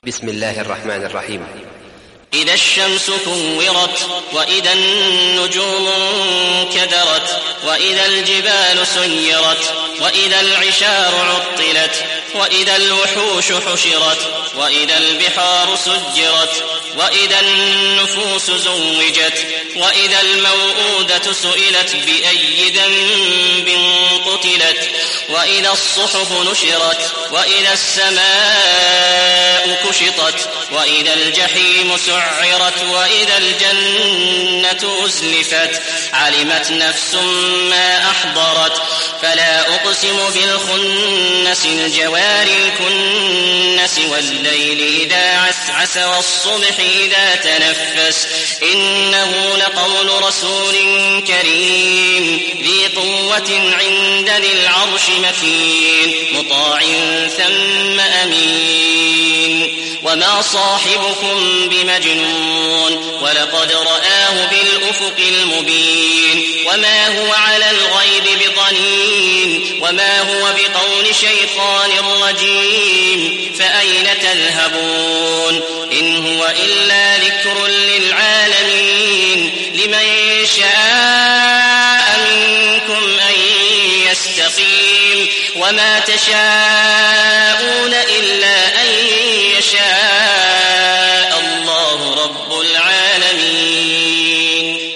بسم الله الرحمن الرحيم. إذا الشمس كورت، وإذا النجوم كدرت، وإذا الجبال سيرت، وإذا العشار عطلت، وإذا الوحوش حشرت، وإذا البحار سجرت، وإذا النفوس زوجت، وإذا الموءودة سئلت بأي ذنب قتلت، وإذا الصحف نشرت، وإذا السماء كشطت، وإذا الجحيم سعرت، وإذا الجنة أزلفت، علمت نفس ما أحضرت. فلا أقسم بالخنس، الجوار الكنس، والليل إذا عسعس، والصبح إذا تنفس، إنه لقول رسول كريم ذي قوة عند ذي العرش مكين، مطاع ثم أمين. وما صاحبكم بمجنون، ولقد رآه بالأفق المبين. وما هو على الغيب بضنين، وما هو بقول شيطان رجيم. فأين تذهبون؟ إن هو إلا ذكر للعالمين. لمن شاء منكم أن يستقيم، وما تشاءون إلا